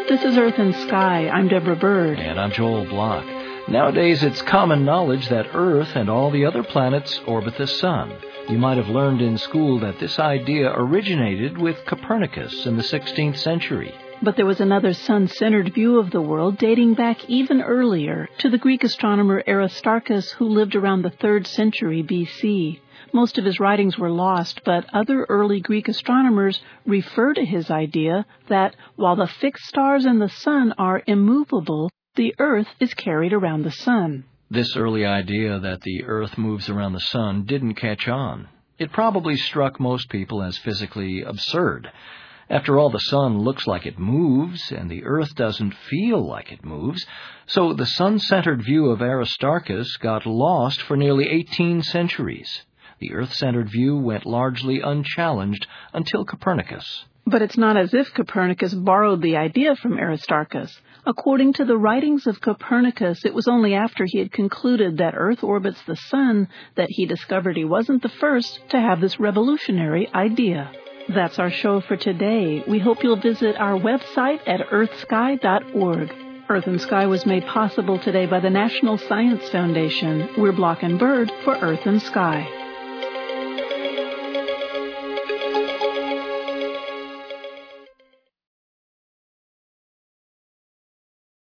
This is Earth and Sky. I'm Deborah Bird. And I'm Joel Block. Nowadays, it's common knowledge that Earth and all the other planets orbit the Sun. You might have learned in school that this idea originated with Copernicus in the 16th century. But there was another sun-centered view of the world dating back even earlier to the Greek astronomer Aristarchus, who lived around the 3rd century B.C. Most of his writings were lost, but other early Greek astronomers refer to his idea that while the fixed stars and the sun are immovable, the Earth is carried around the sun. This early idea that the Earth moves around the sun didn't catch on. It probably struck most people as physically absurd. After all, the sun looks like it moves, and the Earth doesn't feel like it moves, so the sun-centered view of Aristarchus got lost for nearly 18 centuries. The Earth-centered view went largely unchallenged until Copernicus. But it's not as if Copernicus borrowed the idea from Aristarchus. According to the writings of Copernicus, it was only after he had concluded that Earth orbits the sun that he discovered he wasn't the first to have this revolutionary idea. That's our show for today. We hope you'll visit our website at earthsky.org. Earth and Sky was made possible today by the National Science Foundation. We're Block and Bird for Earth and Sky.